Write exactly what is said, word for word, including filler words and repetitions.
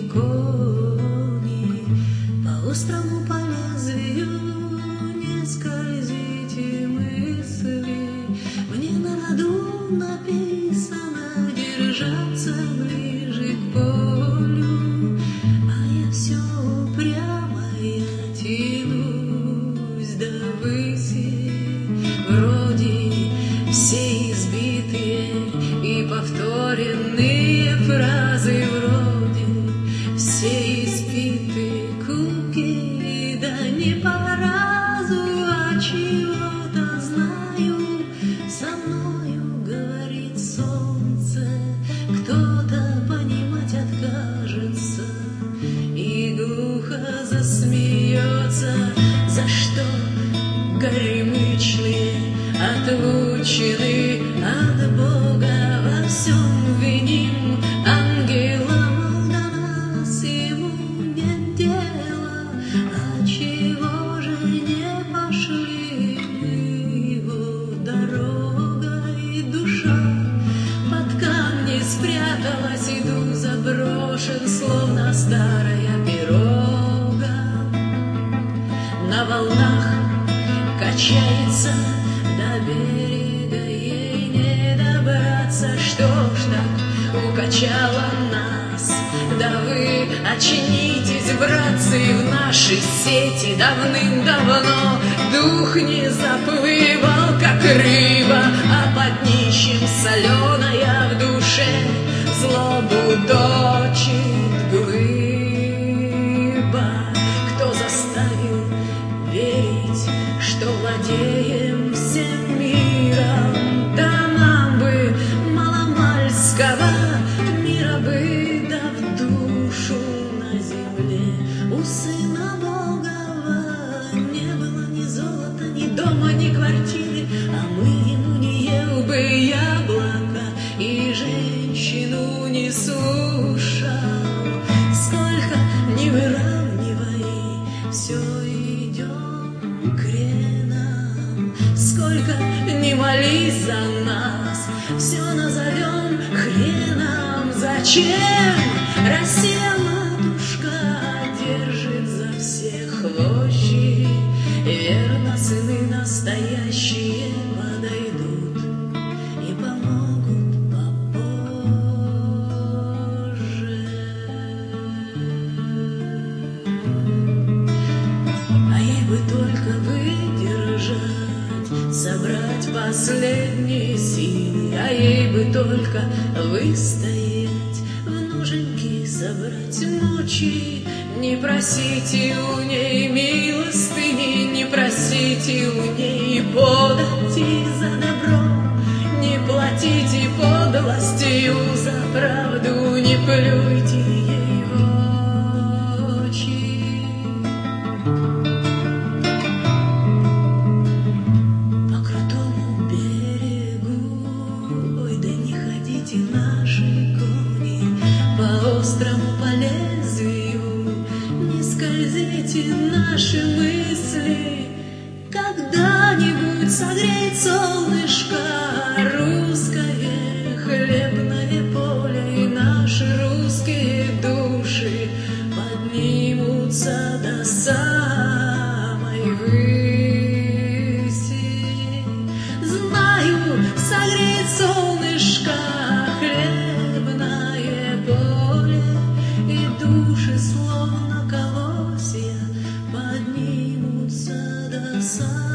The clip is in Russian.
кони, по острому по лезвию не скользите мысли. Мне на роду написано держаться ближе к полю, а я все упрямая тянусь до выси. Вроде все избитые и повторенные фразы, вроде все избитые куки, да не по разу, а чего-то знаю. Со мною говорит солнце, кто-то понимать откажется и глухо засмеется. За что горемычные отлучены от Бога, во всем виним ангела, мол, до нас ему нет дела. А чего же не пошли мы его дорогой? Душа под камни спряталась, иду заброшен, словно старая пирога. На волнах качается, до берега ей не добраться. Что ж так укачало нас? Да вы очнитесь, братцы, в нашей сети давным-давно дух не заплывал, как рыба, а под днищем соленая в душе злобу точит глыба. Кто заставил верить, что владеем всем миром? Да нам бы маломальского мира бы, да в душу на земле у Сына Богова не было ни золота, ни дома, ни квартиры, а мы ему не ел бы яблоко и женщину не слушал. Сколько не выравнивай, все идем креном. Сколько не молись за нас, все назовем хреном. Зачем Россия, матушка, держит за всех вожжи? Верно, сыны настоящие подойдут и помогут попозже. А ей бы только выдержать, собрать последние силы, а ей бы только выстоять, в ноженьки собрать ночи. Не просите у ней милостыни, не просите у ней подати за добро, не платите подлостью за правду, не плюйте ей в очи. По крутому берегу, ой, да не ходите наши кони, по острому по лезвию не скользите наши мысли. Когда-нибудь согреет солнышко русское хлебное поле, и наши русские души поднимутся до самой выси. Знаю, согреет солнышко хлебное поле, и души, словно колосья, поднимутся до самой